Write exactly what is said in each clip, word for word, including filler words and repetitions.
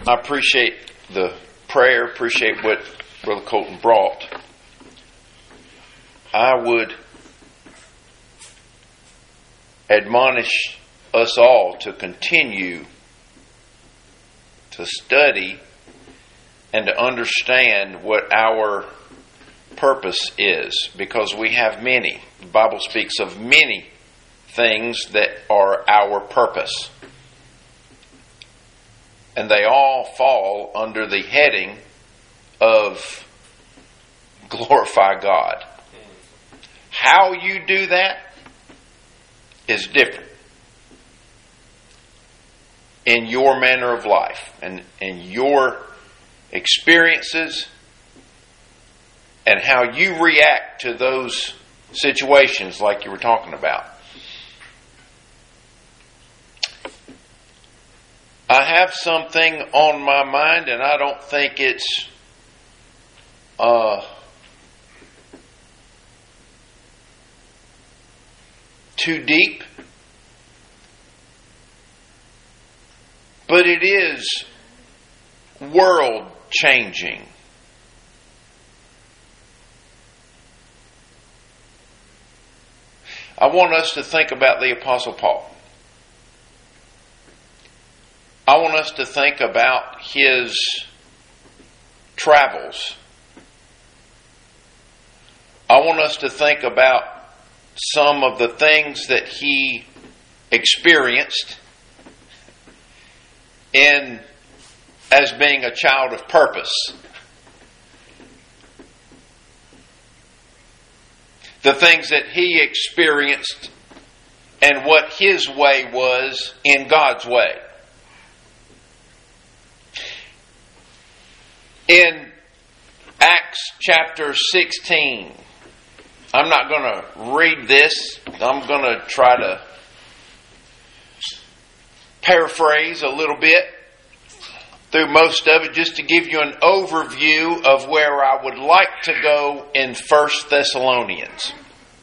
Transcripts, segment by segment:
I appreciate the prayer, appreciate what Brother Colton brought. I would admonish us all to continue to study and to understand what our purpose is, because we have many. The Bible speaks of many things that are our purpose. And they all fall under the heading of glorify God. How you do that is different in your manner of life and in your experiences and how you react to those situations like you were talking about. I have something on my mind, and I don't think it's uh, too deep, but it is world changing. I want us to think about the Apostle Paul. I want us to think about his travels. I want us to think about some of the things that he experienced in as being a child of purpose. The things that he experienced and what his way was in God's way. In Acts chapter sixteen, I'm not going to read this. I'm going to try to paraphrase a little bit through most of it just to give you an overview of where I would like to go in First Thessalonians.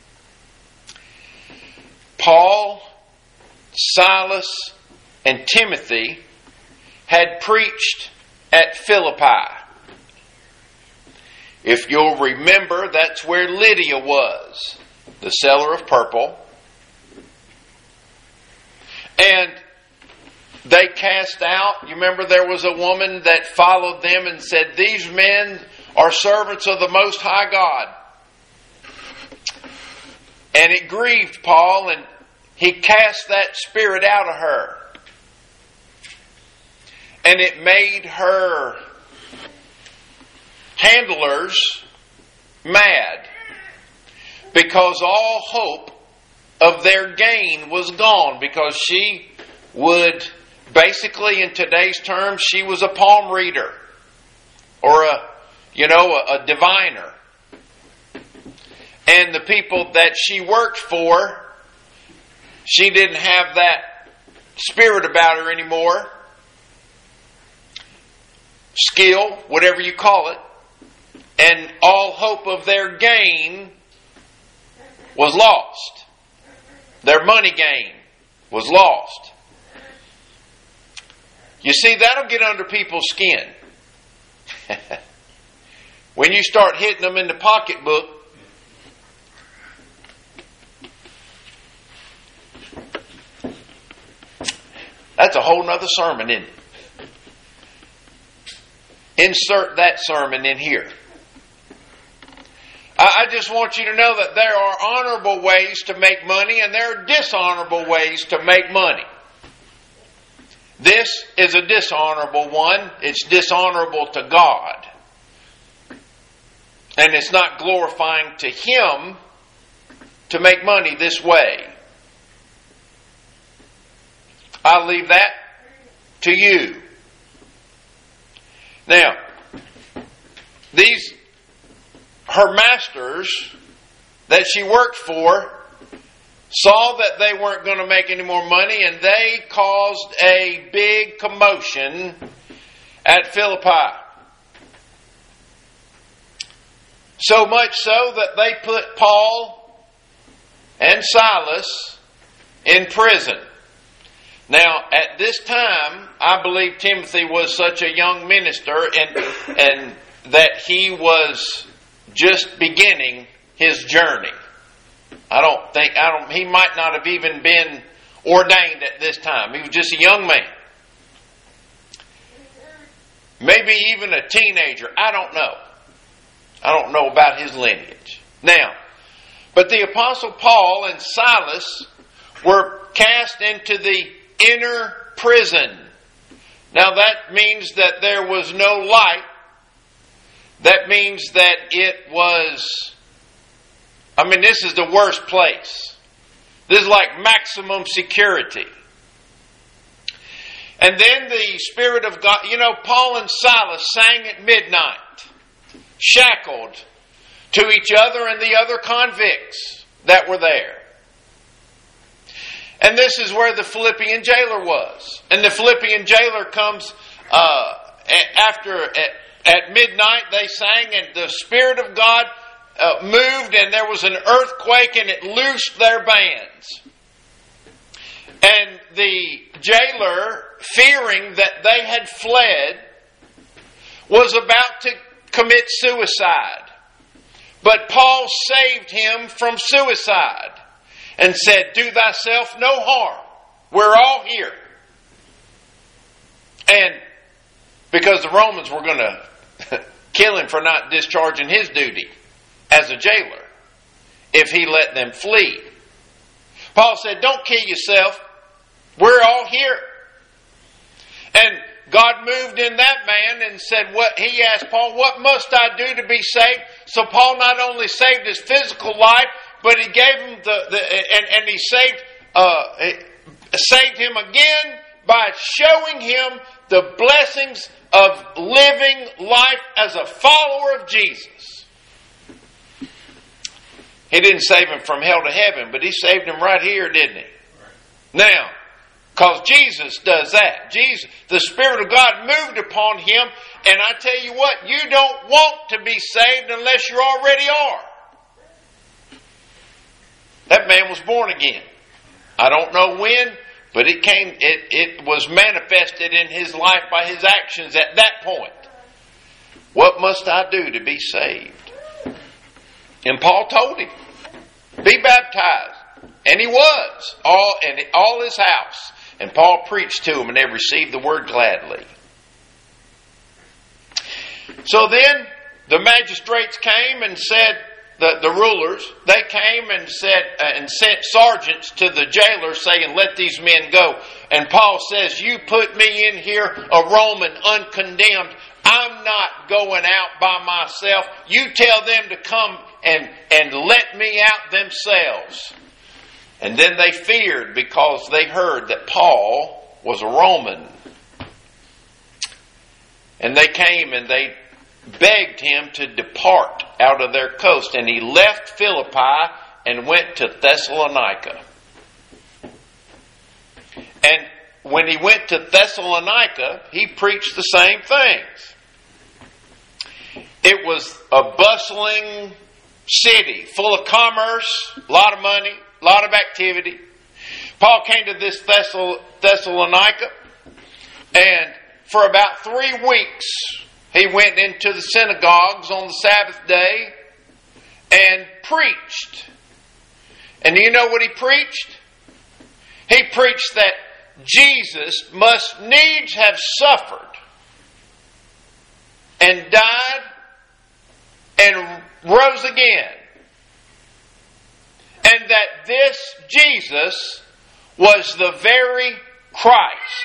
Paul, Silas, and Timothy had preached at Philippi. If you'll remember, that's where Lydia was, the seller of purple. And they cast out, you remember there was a woman that followed them and said, "These men are servants of the Most High God." And it grieved Paul, and he cast that spirit out of her. And it made her handlers mad, because all hope of their gain was gone, because she would, basically in today's terms, she was a palm reader or a, you know, a, a diviner. And the people that she worked for, she didn't have that spirit about her anymore. Skill, whatever you call it. And all hope of their gain was lost. Their money gain was lost. You see, that'll get under people's skin. When you start hitting them in the pocketbook, that's a whole nother sermon, isn't it? Insert that sermon in here. I just want you to know that there are honorable ways to make money and there are dishonorable ways to make money. This is a dishonorable one. It's dishonorable to God. And it's not glorifying to Him to make money this way. I'll leave that to you. Now, these her masters that she worked for saw that they weren't going to make any more money, and they caused a big commotion at Philippi. So much so that they put Paul and Silas in prison. Now, at this time, I believe Timothy was such a young minister and, and that he was just beginning his journey. I don't think, I don't, he might not have even been ordained at this time. He was just a young man. Maybe even a teenager. I don't know. I don't know about his lineage. Now, but the Apostle Paul and Silas were cast into the inner prison. Now that means that there was no light. That means that it was, I mean, this is the worst place. This is like maximum security. And then the Spirit of God, you know, Paul and Silas sang at midnight, shackled to each other and the other convicts that were there. And this is where the Philippian jailer was. And the Philippian jailer comes uh, after, at, at midnight they sang, and the Spirit of God uh, moved, and there was an earthquake, and it loosed their bands. And the jailer, fearing that they had fled, was about to commit suicide. But Paul saved him from suicide and said, "Do thyself no harm. We're all here." And because the Romans were going to kill him for not discharging his duty as a jailer if he let them flee, Paul said, "Don't kill yourself. We're all here." And God moved in that man and said, "What?" He asked Paul, "What must I do to be saved?" So Paul not only saved his physical life, but he gave him the, the and, and he saved uh, saved him again by showing him the blessings of living life as a follower of Jesus. He didn't save him from hell to heaven, but he saved him right here, didn't he? Now, because Jesus does that. Jesus, the Spirit of God moved upon him, and I tell you what, you don't want to be saved unless you already are. That man was born again. I don't know when, but it came. It, it was manifested in his life by his actions at that point. What must I do to be saved? And Paul told him, "Be baptized," and he was all and all his house. And Paul preached to them, and they received the word gladly. So then the magistrates came and said, the, the rulers, they came and said uh, and sent sergeants to the jailer saying, "Let these men go." And Paul says, "You put me in here, a Roman, uncondemned. I'm not going out by myself. You tell them to come and, and let me out themselves." And then they feared because they heard that Paul was a Roman. And they came and they begged him to depart out of their coast. And he left Philippi and went to Thessalonica. And when he went to Thessalonica, he preached the same things. It was a bustling city, full of commerce, a lot of money, a lot of activity. Paul came to this Thessal- Thessalonica, and for about three weeks, he went into the synagogues on the Sabbath day and preached. And you know what he preached? He preached that Jesus must needs have suffered and died and rose again. And that this Jesus was the very Christ.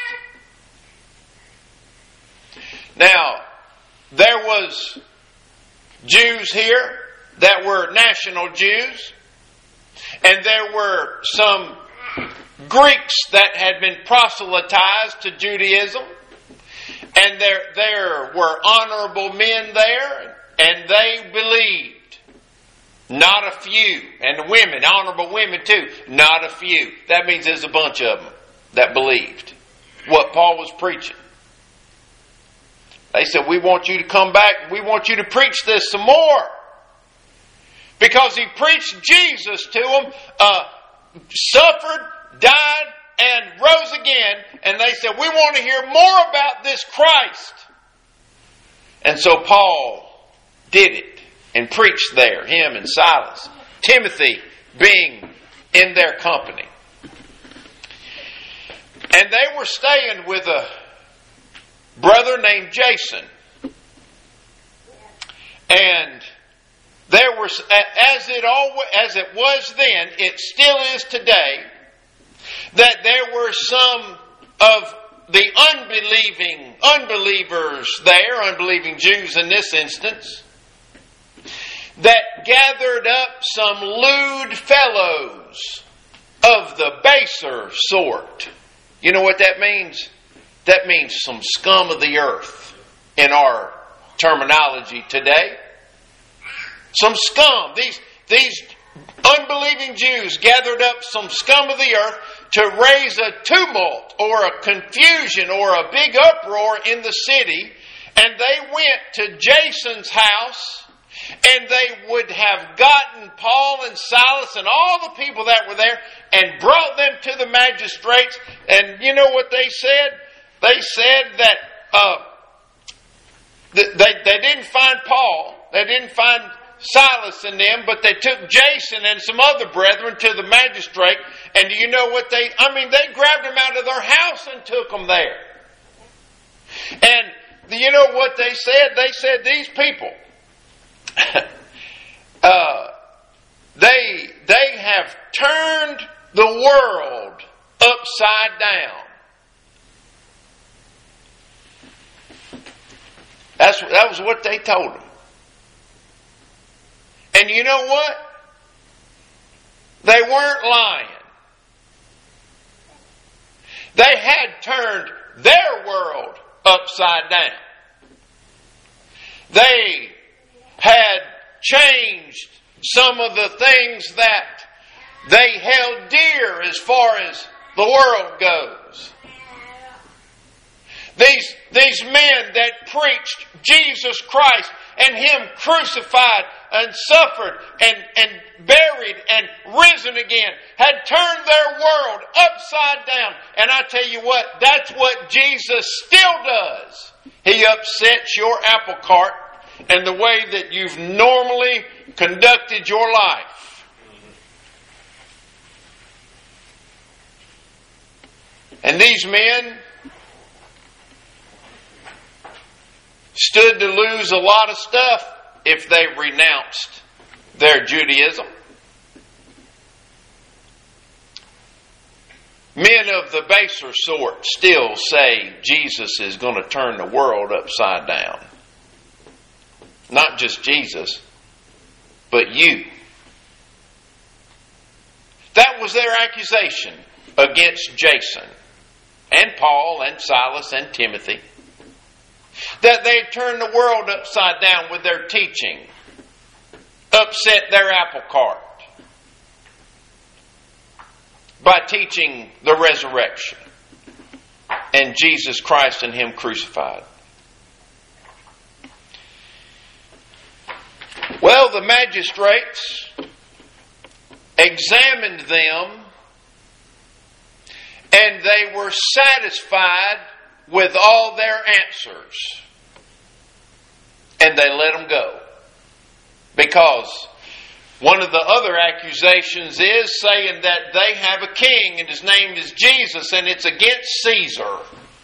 Now, there was Jews here that were national Jews, and there were some Greeks that had been proselytized to Judaism, and there, there were honorable men there, and they believed. Not a few. And women, honorable women too. Not a few. That means there's a bunch of them that believed what Paul was preaching. They said, "We want you to come back. We want you to preach this some more." Because he preached Jesus to them, uh, suffered, died, and rose again. And they said, we want to hear more about this Christ. And so Paul did it and preached there, him and Silas. Timothy being in their company. And they were staying with a brother named Jason. And there was, as it always, as it was then, it still is today, that there were some of the unbelieving, unbelievers there, unbelieving Jews in this instance, that gathered up some lewd fellows of the baser sort. You know what that means? That means some scum of the earth in our terminology today. Some scum. These, these unbelieving Jews gathered up some scum of the earth to raise a tumult or a confusion or a big uproar in the city. And they went to Jason's house, and they would have gotten Paul and Silas and all the people that were there and brought them to the magistrates. And you know what they said? They said that uh, they, they didn't find Paul. They didn't find Silas and them, but they took Jason and some other brethren to the magistrate. And do you know what they, I mean, they grabbed them out of their house and took them there. And do you know what they said? They said these people, uh, they, they have turned the world upside down. That's, that was what they told him. And you know what? They weren't lying. They had turned their world upside down. They had changed some of the things that they held dear as far as the world goes. These, these men that preached Jesus Christ and Him crucified and suffered and, and buried and risen again had turned their world upside down. And I tell you what, that's what Jesus still does. He upsets your apple cart and the way that you've normally conducted your life. And these men stood to lose a lot of stuff if they renounced their Judaism. Men of the baser sort still say Jesus is going to turn the world upside down. Not just Jesus, but you. That was their accusation against Jason and Paul and Silas and Timothy. That they had turned the world upside down with their teaching, upset their apple cart by teaching the resurrection and Jesus Christ and Him crucified. Well, the magistrates examined them and they were satisfied with all their answers. And they let them go. Because one of the other accusations is saying that they have a king and his name is Jesus and it's against Caesar.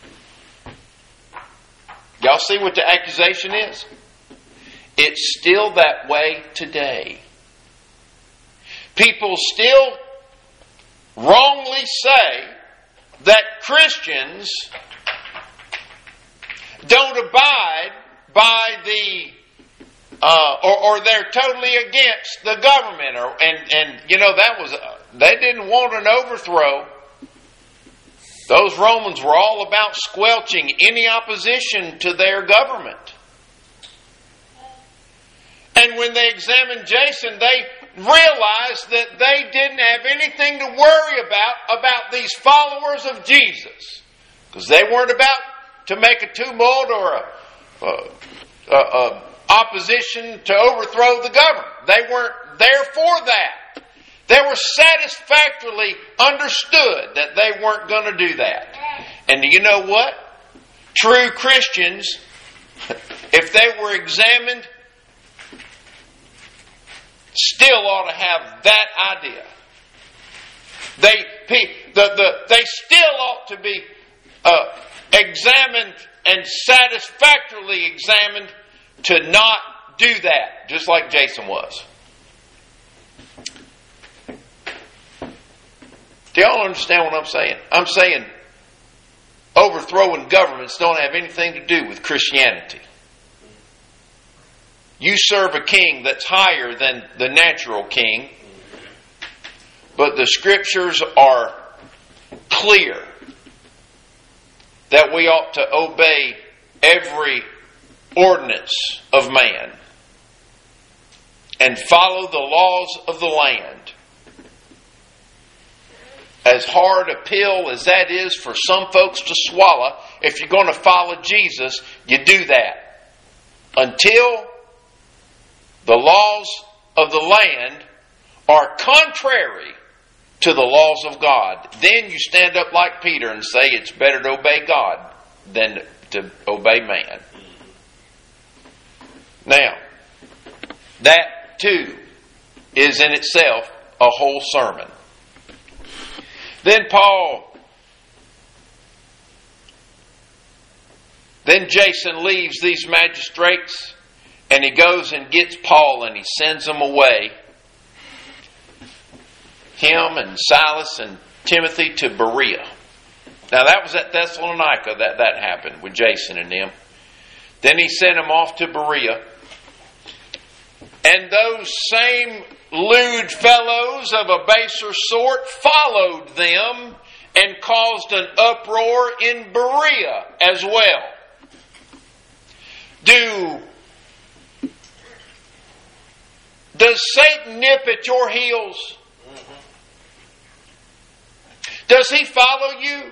Y'all see what the accusation is? It's still that way today. People still wrongly say that Christians don't abide by the, uh, or, or they're totally against the government, or and and you know that was uh, they didn't want an overthrow. Those Romans were all about squelching any opposition to their government. And when they examined Jason, they realized that they didn't have anything to worry about about these followers of Jesus, because they weren't about to make a tumult or a, a, a, a opposition to overthrow the government. They weren't there for that. They were satisfactorily understood that they weren't going to do that. And do you know what? True Christians, if they were examined, still ought to have that idea. They, the, the, they still ought to be uh, examined and satisfactorily examined to not do that, just like Jason was. Do y'all understand what I'm saying? I'm saying overthrowing governments don't have anything to do with Christianity. You serve a king that's higher than the natural king, but the scriptures are clear that we ought to obey every ordinance of man and follow the laws of the land. As hard a pill as that is for some folks to swallow, if you're going to follow Jesus, you do that. Until the laws of the land are contrary to the laws of God, then you stand up like Peter and say it's better to obey God than to obey man. Now, that too is in itself a whole sermon. Then Paul, then Jason leaves these magistrates and he goes and gets Paul and he sends them away. Him and Silas and Timothy to Berea. Now that was at Thessalonica that that happened with Jason and them. Then he sent them off to Berea. And those same lewd fellows of a baser sort followed them and caused an uproar in Berea as well. Do Does Satan nip at your heels? Does he follow you?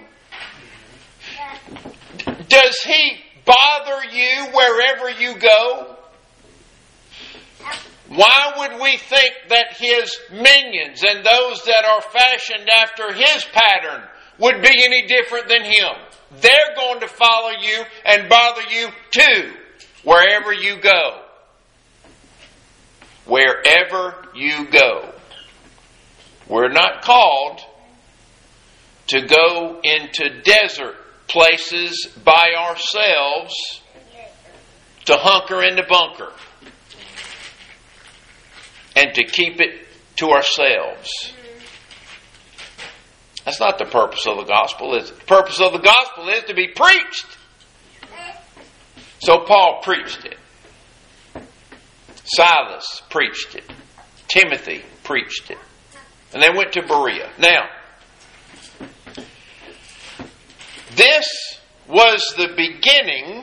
Does he bother you wherever you go? Why would we think that his minions and those that are fashioned after his pattern would be any different than him? They're going to follow you and bother you too, wherever you go. Wherever you go. We're not called to go into desert places by ourselves to hunker in the bunker and to keep it to ourselves. That's not the purpose of the gospel, is it? The purpose of the gospel is to be preached. So Paul preached it. Silas preached it. Timothy preached it. And they went to Berea. Now, this was the beginning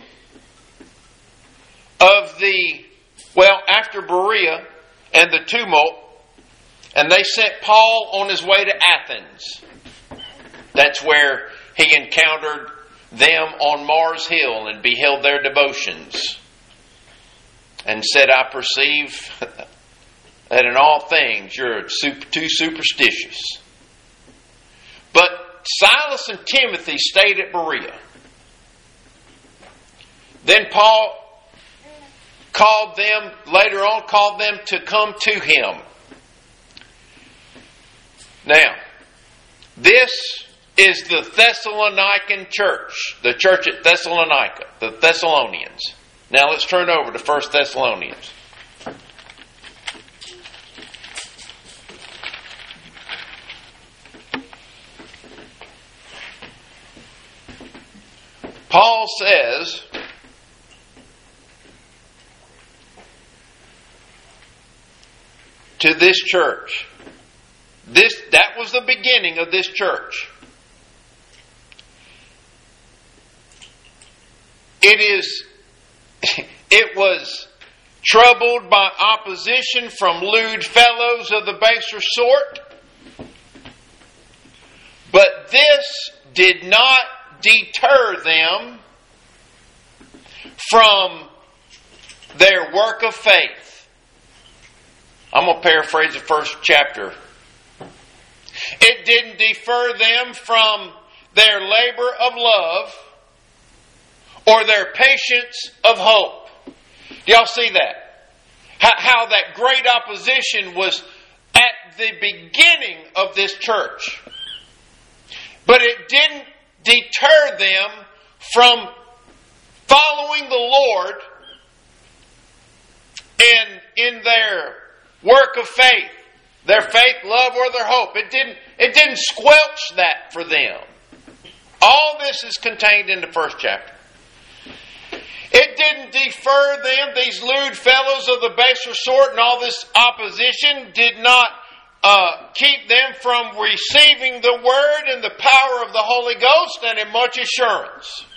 of the, well, after Berea and the tumult, and they sent Paul on his way to Athens. That's where he encountered them on Mars Hill and beheld their devotions. And said, I perceive that in all things you're too superstitious. But Silas and Timothy stayed at Berea. Then Paul called them, later on called them to come to him. Now, this is the Thessalonican church, the church at Thessalonica, the Thessalonians. Now let's turn over to First Thessalonians. Paul says, to this church, this that was the beginning of this church. It is It was troubled by opposition from lewd fellows of the baser sort. But this did not deter them from their work of faith. I'm going to paraphrase the first chapter it didn't defer them from their labor of love or their patience of hope. Do y'all see that? How, how that great opposition was at the beginning of this church. But it didn't deter them from following the Lord and in their work of faith, their faith, love, or their hope. It didn't, it didn't squelch that for them. All this is contained in the first chapter. It didn't defer them, these lewd fellows of the baser sort, and all this opposition did not uh, keep them from receiving the word and the power of the Holy Ghost and in much assurance.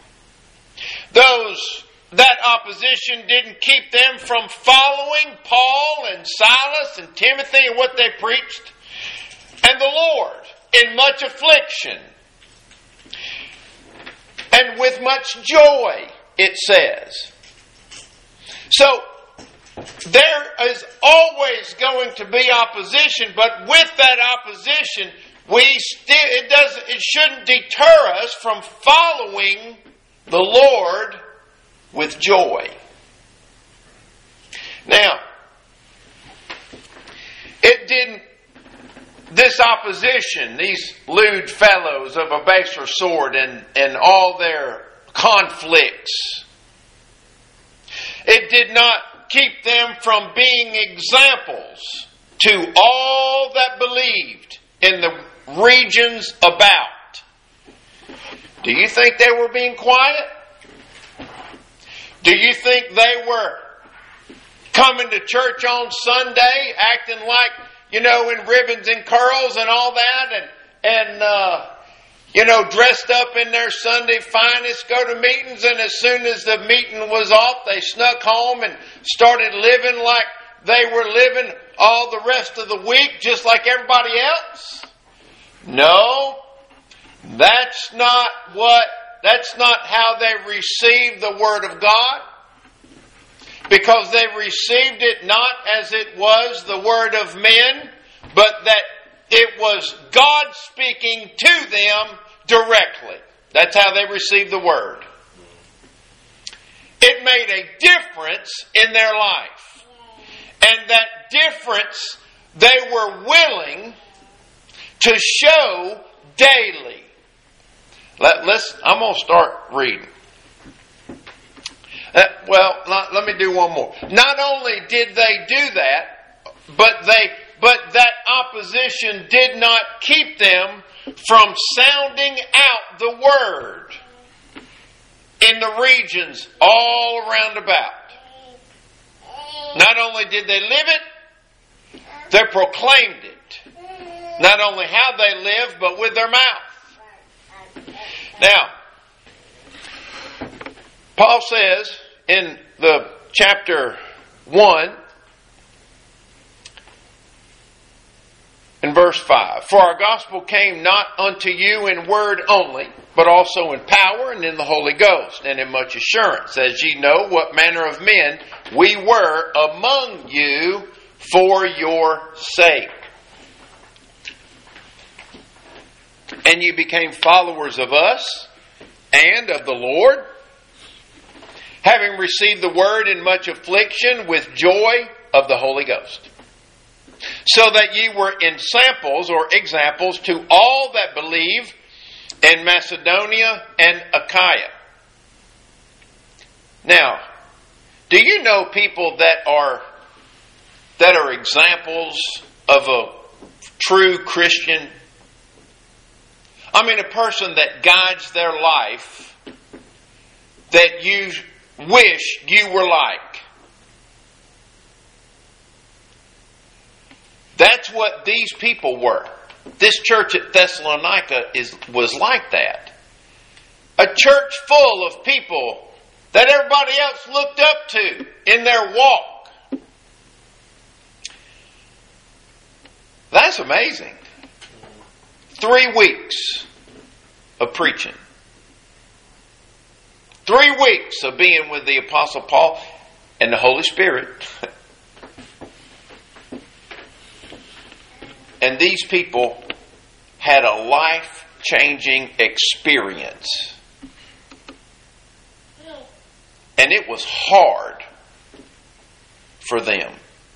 Those That opposition didn't keep them from following Paul and Silas and Timothy and what they preached, and the Lord in much affliction and with much joy, it says. So, there is always going to be opposition, but with that opposition, we still it doesn't it shouldn't deter us from following the Lord with joy. Now, it didn't, this opposition, these lewd fellows of a baser sort and, and all their conflicts, it did not keep them from being examples to all that believed in the regions about. Do you think they were being quiet? Do you think they were coming to church on Sunday, acting like, you know, in ribbons and curls and all that, and, and uh, you know, dressed up in their Sunday finest, go to meetings, and as soon as the meeting was off, they snuck home and started living like they were living all the rest of the week, just like everybody else? No, that's not what That's not how they received the Word of God. Because they received it not as it was the Word of men, but that it was God speaking to them directly. That's how they received the Word. It made a difference in their life. And that difference they were willing to show daily. Let, let's. I'm going to start reading. Uh, well, not, let me do one more. Not only did they do that, but they, but that opposition did not keep them from sounding out the word in the regions all around about. Not only did they live it, they proclaimed it. Not only how they lived, but with their mouth. Now, Paul says in the chapter one, in verse five, "For our gospel came not unto you in word only, but also in power and in the Holy Ghost, and in much assurance, as ye know what manner of men we were among you for your sake. And you became followers of us and of the Lord, having received the word in much affliction with joy of the Holy Ghost. So that ye were ensamples or examples to all that believe in Macedonia and Achaia." Now, do you know people that are that are examples of a true Christian? I mean, a person that guides their life that you wish you were like. That's what these people were. This church at Thessalonica is was like that. A church full of people that everybody else looked up to in their walk. That's amazing. Three weeks of preaching. Three weeks of being with the Apostle Paul and the Holy Spirit. And these people had a life-changing experience. And it was hard for them.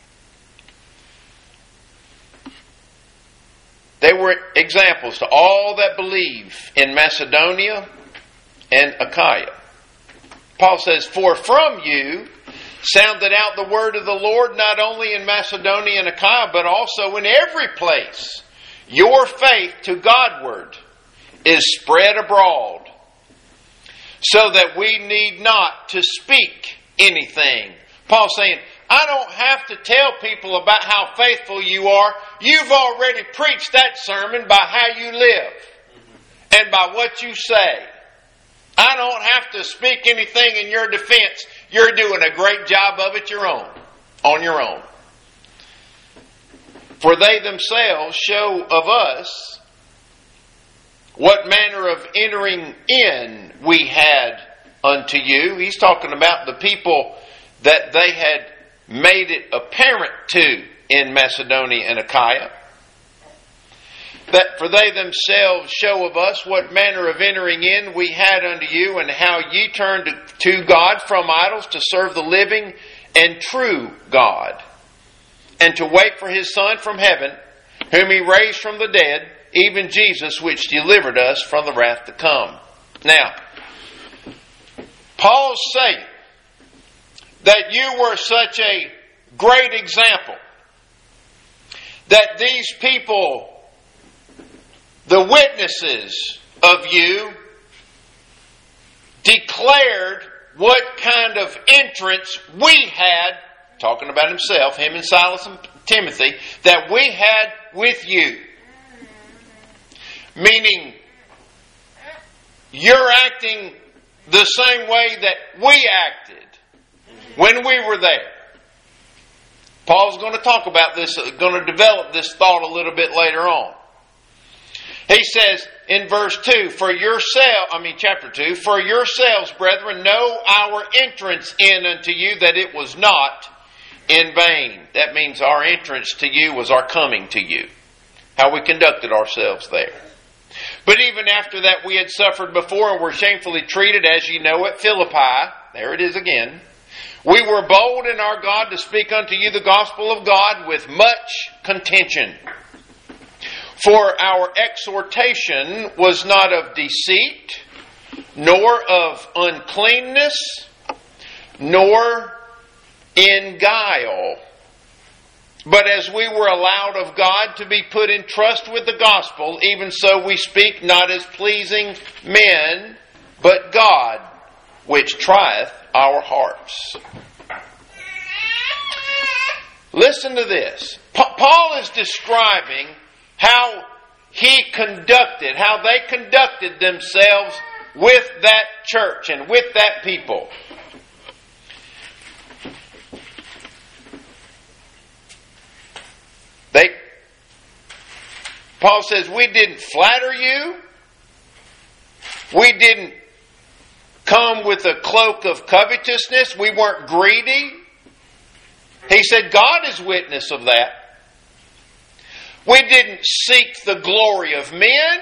They were examples to all that believe in Macedonia and Achaia. Paul says, "For from you sounded out the word of the Lord, not only in Macedonia and Achaia, but also in every place. Your faith to Godward is spread abroad, so that we need not to speak anything." Paul's saying, I don't have to tell people about how faithful you are. You've already preached that sermon by how you live and by what you say. I don't have to speak anything in your defense. You're doing a great job of it your own, on your own. For they themselves show of us what manner of entering in we had unto you. He's talking about the people that they had made it apparent to in Macedonia and Achaia. That for they themselves show of us what manner of entering in we had unto you, and how ye turned to God from idols to serve the living and true God, and to wait for His Son from heaven, whom He raised from the dead, even Jesus, which delivered us from the wrath to come. Now, Paul's saying that you were such a great example, that these people, the witnesses of you, declared what kind of entrance we had, talking about himself, him and Silas and Timothy, that we had with you. Meaning, you're acting the same way that we acted when we were there. Paul's going to talk about this, going to develop this thought a little bit later on. He says in verse two, for yourself, I mean chapter two, for yourselves, brethren, know our entrance in unto you, that it was not in vain. That means our entrance to you was our coming to you. How we conducted ourselves there. But even after that we had suffered before and were shamefully treated, as you know, at Philippi. There it is again. We were bold in our God to speak unto you the gospel of God with much contention. For our exhortation was not of deceit, nor of uncleanness, nor in guile. But as we were allowed of God to be put in trust with the gospel, even so we speak not as pleasing men, but God, which trieth our hearts. Listen to this. Pa- Paul is describing how he conducted, how they conducted themselves with that church and with that people. They, Paul says, we didn't flatter you. We didn't come with a cloak of covetousness. We weren't greedy. He said, God is witness of that. We didn't seek the glory of men,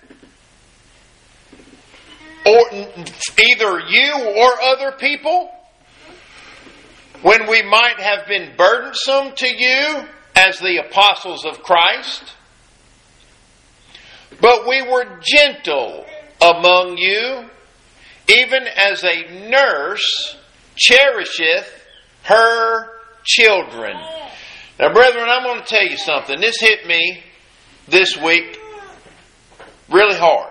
or either you or other people, when we might have been burdensome to you as the apostles of Christ. But we were gentle among you, even as a nurse cherisheth her children. Now, brethren, I'm going to tell you something. This hit me this week really hard.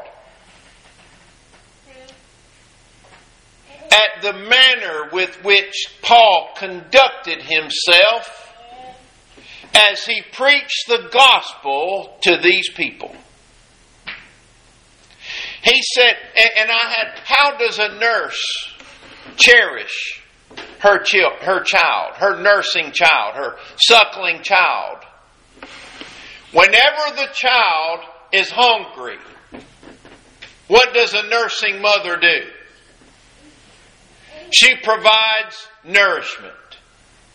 At the manner with which Paul conducted himself as he preached the gospel to these people. He said, and I had, how does a nurse cherish her child, her child, her nursing child, her suckling child? Whenever the child is hungry, what does a nursing mother do? She provides nourishment.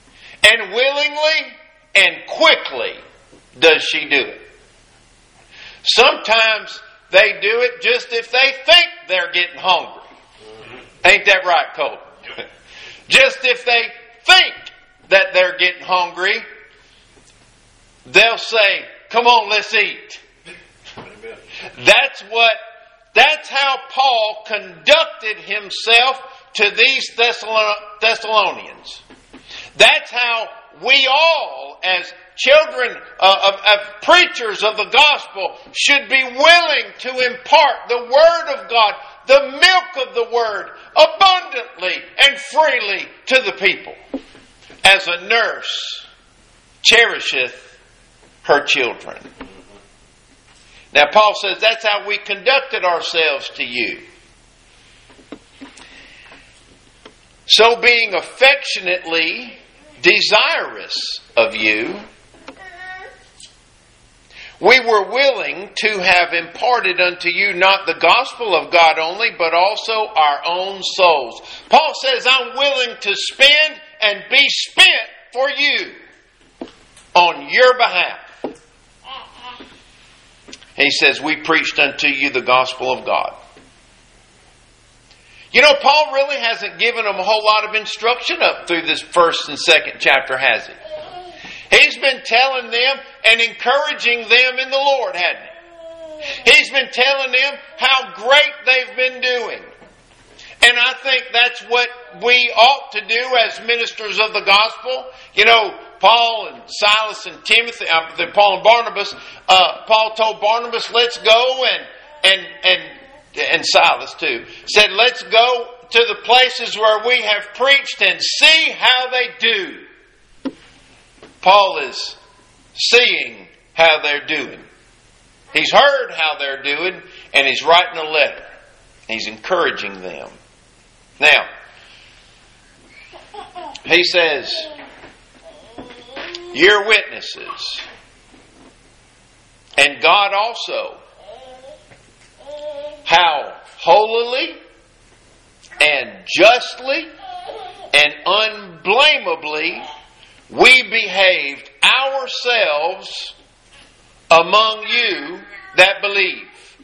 And willingly and quickly does she do it. Sometimes they do it just if they think they're getting hungry. Ain't that right, Cole? Just if they think that they're getting hungry, they'll say, "Come on, let's eat." That's what, that's how Paul conducted himself to these Thessalonians. That's how we all, as children uh, of, of preachers of the gospel, should be willing to impart the Word of God, the milk of the Word, abundantly and freely to the people, as a nurse cherisheth her children. Now Paul says that's how we conducted ourselves to you. So being affectionately desirous of you, we were willing to have imparted unto you not the gospel of God only, but also our own souls. Paul says, I'm willing to spend and be spent for you on your behalf. He says, we preached unto you the gospel of God. You know, Paul really hasn't given them a whole lot of instruction up through this first and second chapter, has he? He's been telling them and encouraging them in the Lord, hadn't he? He's been telling them how great they've been doing. And I think that's what we ought to do as ministers of the gospel. You know, Paul and Silas and Timothy, uh, Paul and Barnabas, uh, Paul told Barnabas, let's go, and, and, and, and Silas too, said, let's go to the places where we have preached and see how they do. Paul is seeing how they're doing. He's heard how they're doing, and he's writing a letter. He's encouraging them. Now, he says, you're witnesses. And God also, how holily and justly and unblameably we behaved ourselves among you that believe.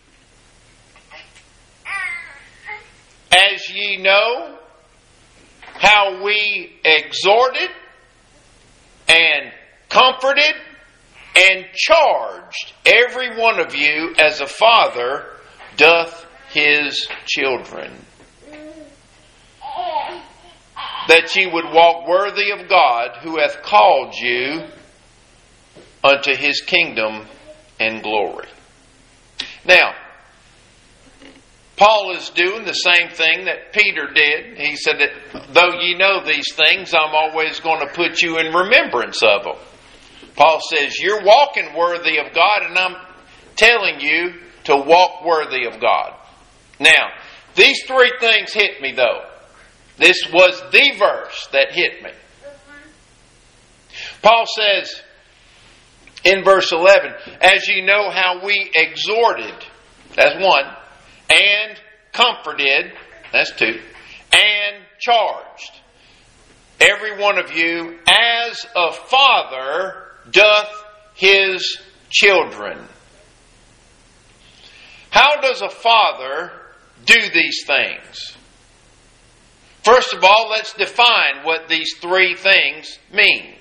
As ye know how we exhorted and comforted and charged every one of you as a father doth his children, that ye would walk worthy of God, who hath called you unto his kingdom and glory. Now, Paul is doing the same thing that Peter did. He said that though ye know these things, I'm always going to put you in remembrance of them. Paul says, you're walking worthy of God, and I'm telling you to walk worthy of God. Now, these three things hit me though. This was the verse that hit me. Paul says in verse eleven, as ye know how we exhorted, that's one, and comforted, that's two, and charged every one of you as a father doth his children. How does a father do these things? First of all, let's define what these three things mean.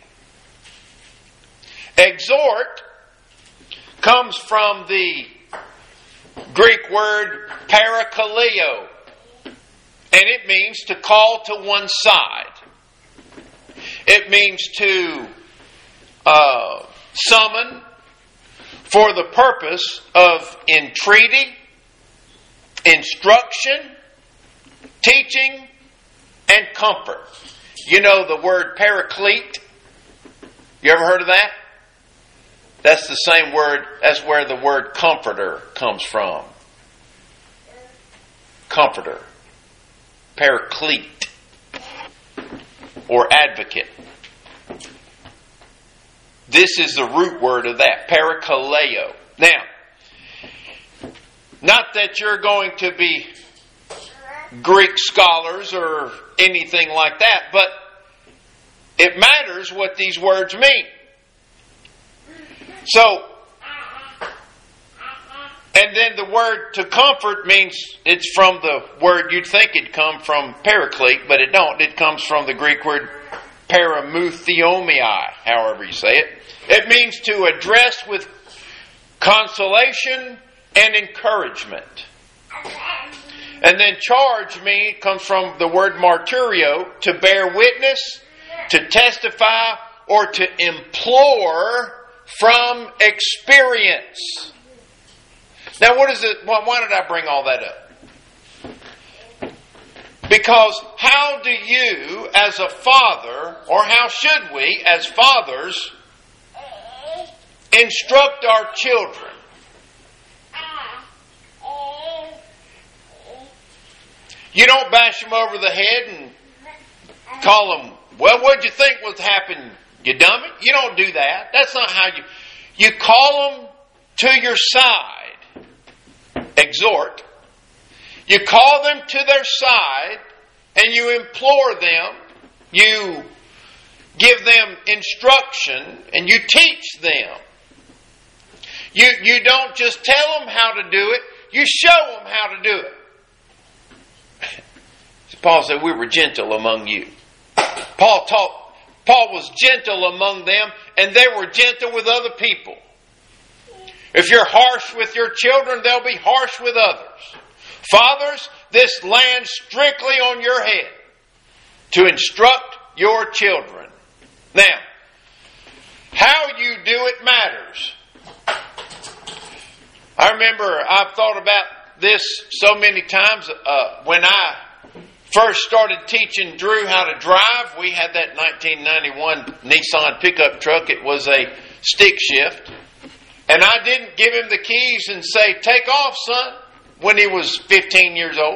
Exhort comes from the Greek word parakaleo, and it means to call to one side. It means to uh, summon for the purpose of entreaty, instruction, teaching, and comfort. You know the word paraclete? You ever heard of that? That's the same word, that's where the word comforter comes from. Comforter. Paraclete. Or advocate. This is the root word of that, parakaleo. Now, not that you're going to be Greek scholars or anything like that, but it matters what these words mean. So, And then the word to comfort means it's from the word you'd think it'd come from paraclete, but it don't. It comes from the Greek word paramutheiomai, however you say it. It means to address with consolation and encouragement. And then charge me comes from the word martyrio, to bear witness, to testify, or to implore from experience. Now, what is it? Why did I bring all that up? Because how do you, as a father, or how should we, as fathers, instruct our children? You don't bash them over the head and call them, well, what'd you think was happening, you dummy? You don't do that. That's not how you... You call them to your side. Exhort. You call them to their side and you implore them. You give them instruction and you teach them. You, you don't just tell them how to do it. You show them how to do it. Paul said, we were gentle among you. Paul taught, Paul was gentle among them, and they were gentle with other people. If you're harsh with your children, they'll be harsh with others. Fathers, this lands strictly on your head to instruct your children. Now, how you do it matters. I remember I've thought about this so many times uh, when I first started teaching Drew how to drive. We had that nineteen ninety-one Nissan pickup truck. It was a stick shift. And I didn't give him the keys and say, take off, son, when he was fifteen years old.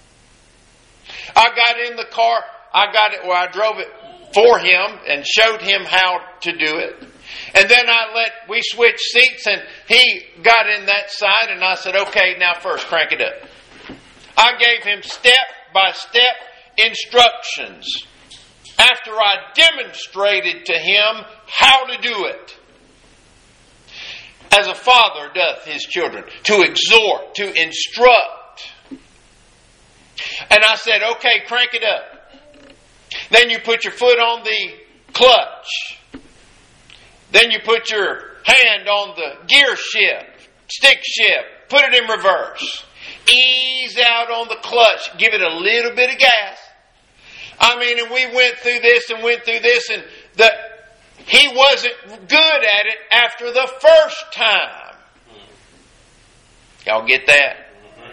I got in the car. I got it, well, I drove it for him and showed him how to do it. And then I let, we switched seats and he got in that side and I said, okay, now first crank it up. I gave him step by step instructions after I demonstrated to him how to do it. As a father doth his children, to exhort, to instruct. And I said, okay, crank it up. Then you put your foot on the clutch. Then you put your hand on the gear shift, stick shift, put it in reverse. Ease out on the clutch. Give it a little bit of gas. I mean, and we went through this and went through this, and the, he wasn't good at it after the first time. Y'all get that?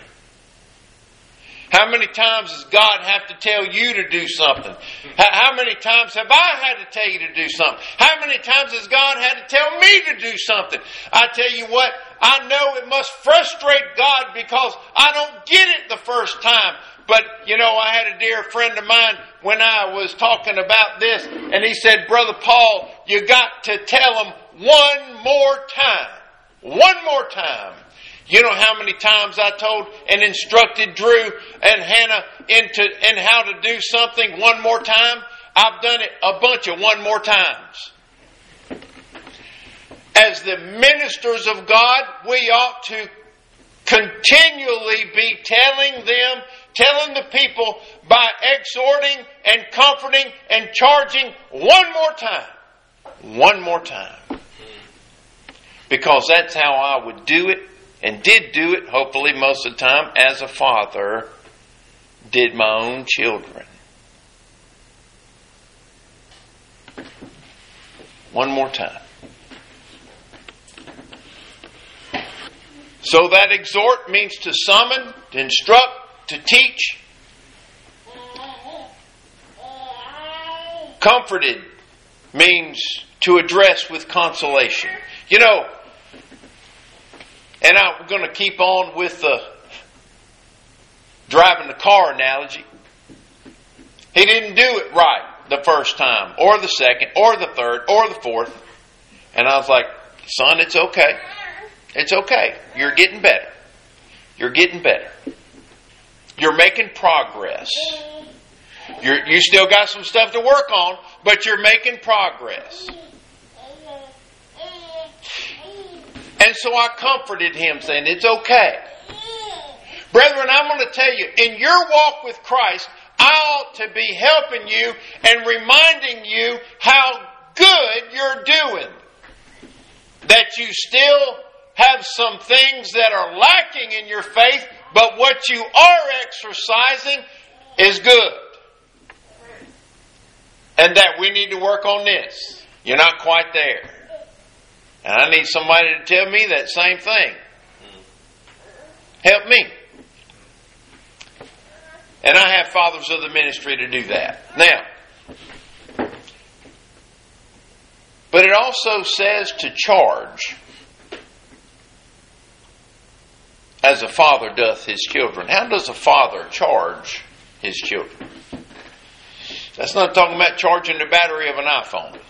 How many times does God have to tell you to do something? How many times have I had to tell you to do something? How many times has God had to tell me to do something? I tell you what, I know it must frustrate God because I don't get it the first time. But, you know, I had a dear friend of mine when I was talking about this, and he said, Brother Paul, you got to tell him one more time. One more time. You know how many times I told and instructed Drew and Hannah into in how to do something one more time? I've done it a bunch of one more times. As the ministers of God, we ought to continually be telling them, telling the people by exhorting and comforting and charging one more time. One more time. Because that's how I would do it. And did do it, hopefully, most of the time, as a father did my own children. One more time. So that exhort means to summon, to instruct, to teach. Comforted means to address with consolation. You know, and I'm going to keep on with the driving the car analogy. He didn't do it right the first time, or the second, or the third, or the fourth. And I was like, son, it's okay. It's okay. You're getting better. You're getting better. You're making progress. You're, you still got some stuff to work on, but you're making progress. And so I comforted him, saying, it's okay. Brethren, I'm going to tell you, in your walk with Christ, I ought to be helping you and reminding you how good you're doing. That you still have some things that are lacking in your faith, but what you are exercising is good. And that we need to work on this. You're not quite there. And I need somebody to tell me that same thing. Help me. And I have fathers of the ministry to do that. Now, but it also says to charge, as a father doth his children. How does a father charge his children? That's not talking about charging the battery of an iPhone.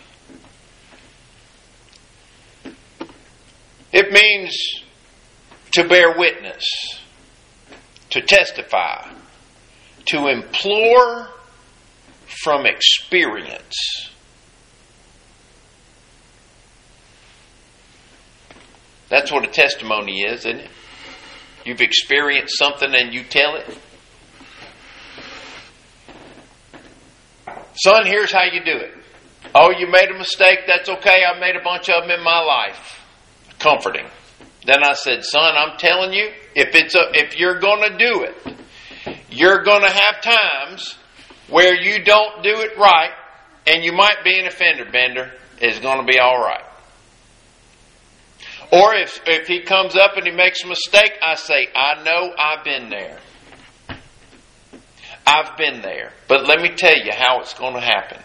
It means to bear witness, to testify, to implore from experience. That's what a testimony is, isn't it? You've experienced something and you tell it. Son, here's how you do it. Oh, you made a mistake. That's okay. I've made a bunch of them in my life. Comforting. Then I said, son, I'm telling you, if it's a, if you're going to do it, you're going to have times where you don't do it right, and you might be an offender bender. It's going to be all right. Or if, if he comes up and he makes a mistake, I say, I know I've been there. I've been there. But let me tell you how it's going to happen.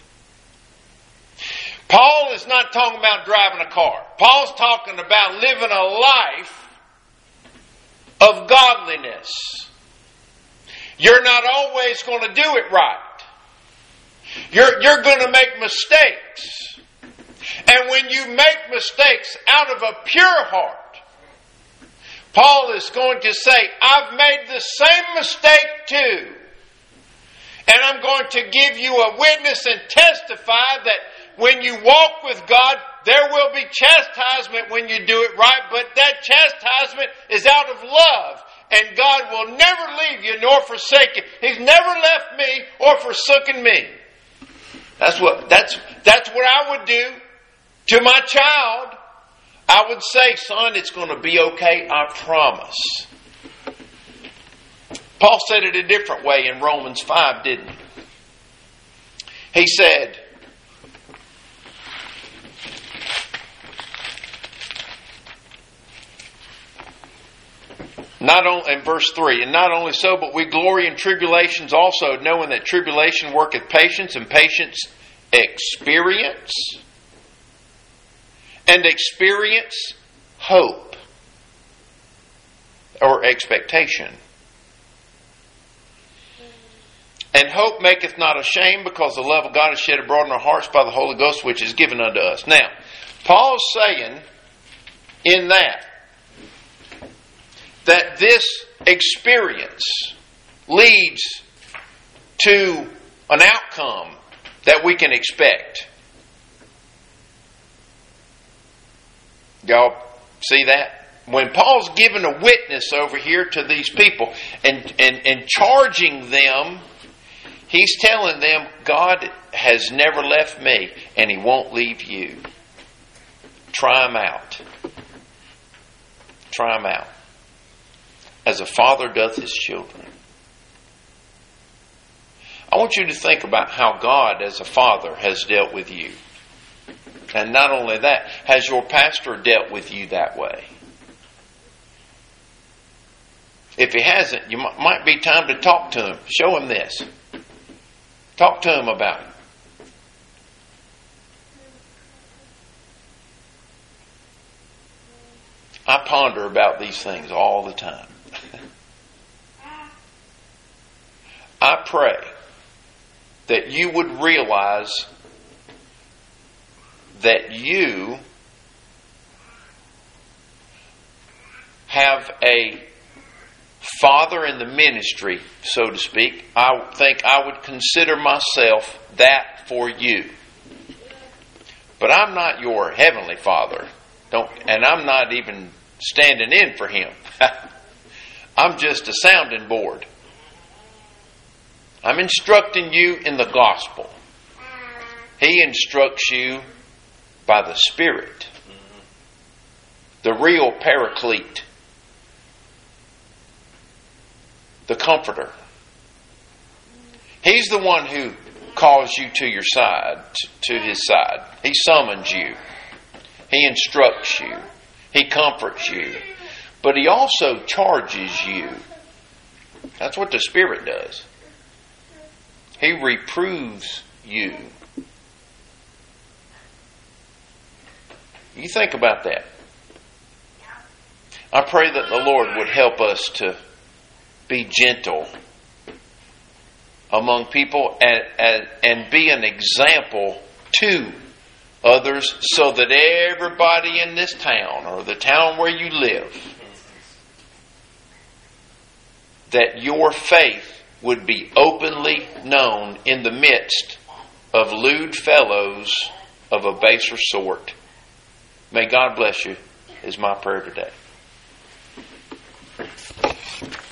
Paul is not talking about driving a car. Paul's talking about living a life of godliness. You're not always going to do it right. You're, you're going to make mistakes. And when you make mistakes out of a pure heart, Paul is going to say, I've made the same mistake too. And I'm going to give you a witness and testify that when you walk with God, there will be chastisement when you do it right, but that chastisement is out of love. And God will never leave you nor forsake you. He's never left me or forsaken me. That's what that's that's what I would do to my child. I would say, son, it's going to be okay, I promise. Paul said it a different way in Romans five, didn't he? He said, not only in verse three, and not only so, but we glory in tribulations also, knowing that tribulation worketh patience, and patience experience, and experience hope or expectation. And hope maketh not ashamed, because the love of God is shed abroad in our hearts by the Holy Ghost, which is given unto us. Now, Paul's saying in that, that this experience leads to an outcome that we can expect. Y'all see that? When Paul's giving a witness over here to these people and, and, and charging them, he's telling them, God has never left me and He won't leave you. Try Him out. Try Him out. As a father doth his children. I want you to think about how God as a father has dealt with you. And not only that, has your pastor dealt with you that way? If he hasn't, you might be time to talk to him. Show him this. Talk to him about it. I ponder about these things all the time. I pray that you would realize that you have a father in the ministry, so to speak. I think I would consider myself that for you. But I'm not your heavenly father. Don't, and I'm not even standing in for him. I'm just a sounding board. I'm instructing you in the gospel. He instructs you by the Spirit. The real paraclete. The comforter. He's the one who calls you to your side, to his side. He summons you. He instructs you. He comforts you. But he also charges you. That's what the Spirit does. He reproves you. You think about that. I pray that the Lord would help us to be gentle among people and, and, and be an example to others so that everybody in this town or the town where you live, that your faith would be openly known in the midst of lewd fellows of a baser sort. May God bless you, is my prayer today.